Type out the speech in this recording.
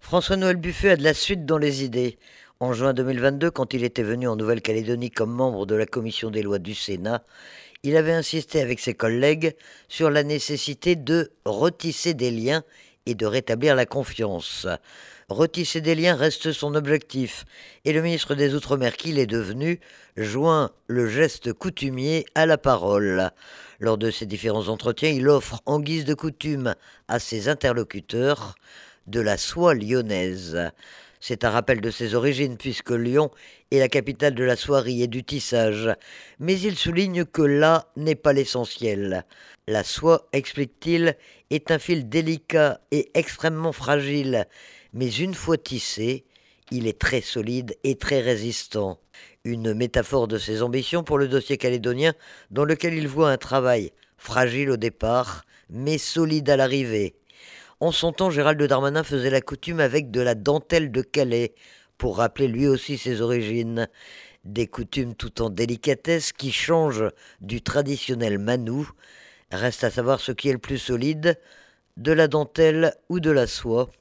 François-Noël Buffet a de la suite dans les idées. En juin 2022, quand il était venu en Nouvelle-Calédonie comme membre de la commission des lois du Sénat, il avait insisté avec ses collègues sur la nécessité de retisser des liens et de rétablir la confiance. Retisser des liens reste son objectif, et le ministre des Outre-mer qu'il est devenu joint le geste coutumier à la parole. Lors de ses différents entretiens, il offre en guise de coutume à ses interlocuteurs de la soie lyonnaise. C'est un rappel de ses origines puisque Lyon est la capitale de la soierie et du tissage. Mais il souligne que là n'est pas l'essentiel. La soie, explique-t-il, est un fil délicat et extrêmement fragile, mais une fois tissé, il est très solide et très résistant. Une métaphore de ses ambitions pour le dossier calédonien dans lequel il voit un travail fragile au départ, mais solide à l'arrivée. En son temps, Gérald Darmanin faisait la coutume avec de la dentelle de Calais, pour rappeler lui aussi ses origines. Des coutumes tout en délicatesse qui changent du traditionnel manou. Reste à savoir ce qui est le plus solide, de la dentelle ou de la soie.